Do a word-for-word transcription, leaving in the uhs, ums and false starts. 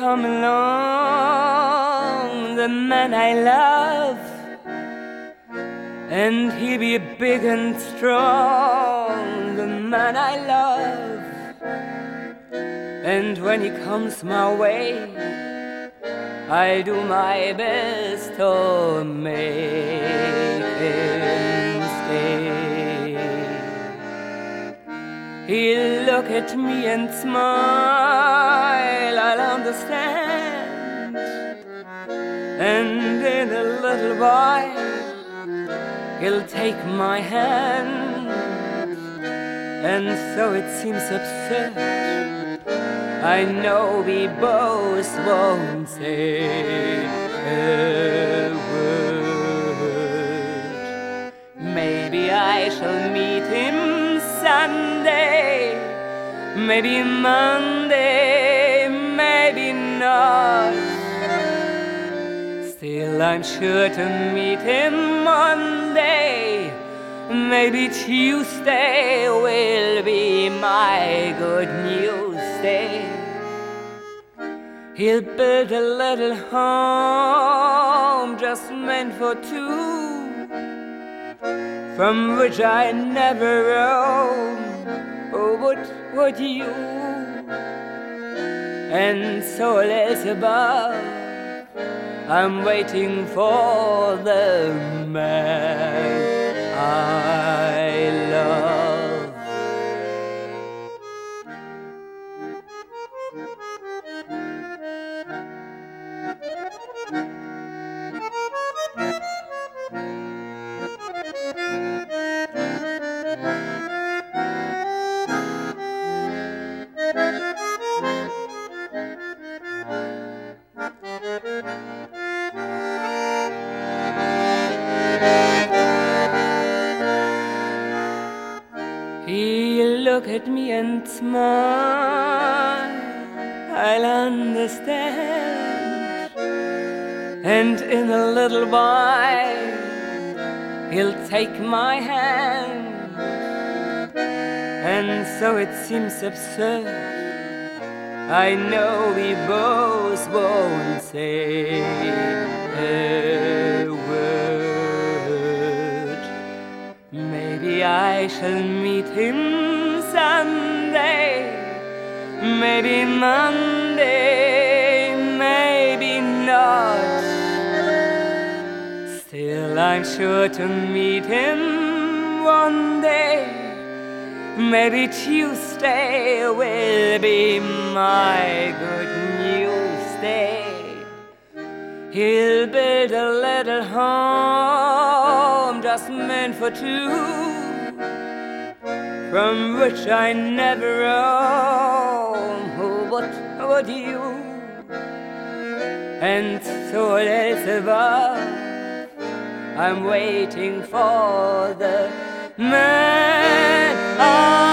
come along, the man I love, and he'll be big and strong, the man I love. And when he comes my way, I'll do my best to make him stay. He'll look at me and smile, I'll understand. And in a little while, he'll take my hand. And so it seems absurd, I know we both won't say a word. Maybe I shall meet him Sunday, maybe Monday, maybe not. Still I'm sure to meet him Monday, maybe Tuesday will be my good news day. He'll build a little home just meant for two, from which I never roam. Oh, what would you? And so let's above, I'm waiting for the man I love. He'll look at me and smile, I'll understand. And in a little while, he'll take my hand. And so it seems absurd, I know we both won't say a word. Maybe I shall meet him Sunday, maybe Monday, maybe not. Still I'm sure to meet him one day, maybe Tuesday will be my good news day. He'll build a little home just meant for two, from which I never roam. Oh, what would you? And so let's above, I'm waiting for the man I